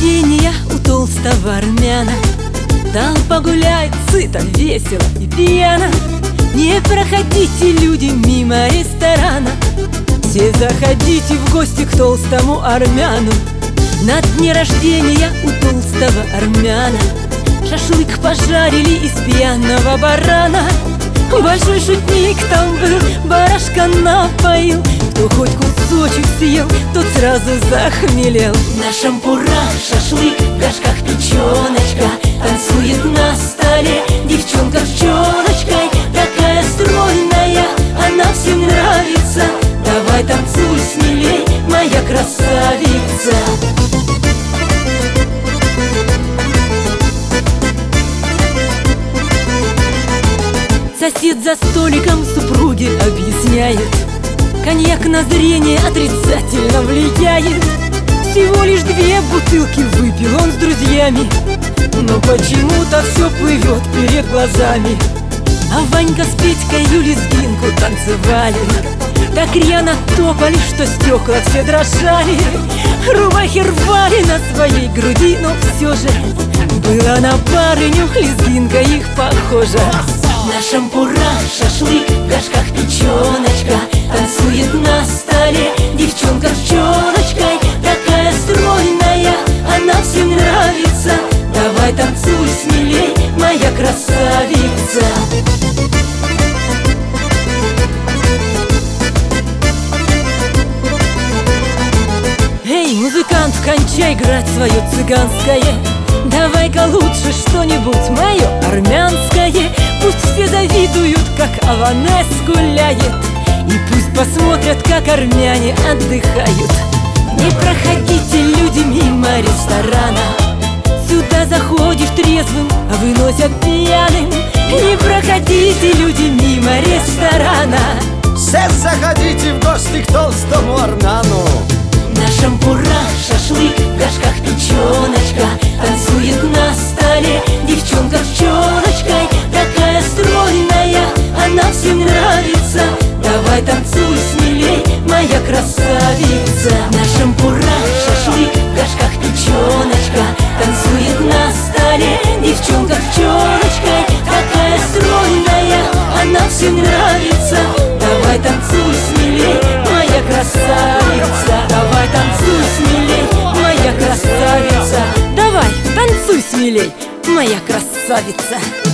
рождения у толстого армяна. Толпа гуляет сыто, весело и пьяно. Не проходите, люди, мимо ресторана. Все заходите в гости к толстому армяну. На дне рождения у толстого армяна шашлык пожарили из пьяного барана. Большой шутник там был, барашка напоил. Кто хоть кусочек съел, тот сразу захмелел. На шампурах шашлык, в горшках печеночка. Танцует на столе девчонка с челочкой. Такая стройная, она всем нравится. Давай танцуй смелей, моя красавица. Сосед за столиком супруге объясняет: коньяк на зрение отрицательно влияет. Всего лишь 2 бутылки выпил он с друзьями, но почему-то все плывет перед глазами. А Ванька с Петькой лезгинку танцевали, так рьяно топали, что стекла все дрожали. Рубахи рвали на своей груди, но все же была на барыню лезгинка их похожа. На шампурах шашлык, в горшках печеночка. Танцует на столе девчонка с челочкой. Такая стройная, она всем нравится. Давай танцуй смелей, моя красавица. Эй, музыкант, кончай играть свое цыганское. Давай-ка лучше что-нибудь мое армянское. Пусть все завидуют, как Аванес гуляет, и пусть посмотрят, как армяне отдыхают. Не проходите, люди, мимо ресторана. Сюда заходишь трезвым, а выносят пьяным. Не проходите, люди, мимо ресторана. Все заходите в гости к толстому армяну. На шампурах шашлык, в горшках печеночка. Танцует на столе девчонка с челочкой. Такая стройная, она всем нравится. Давай танцуй смелей, моя красавица. На шампурах шашлык, в горшках печеночка. Танцует на столе девчонка с челочкой. Такая стройная, она всем нравится. Давай танцуй смелей, моя красавица. Давай танцуй смелей, моя красавица. Давай танцуй смелей, моя красавица.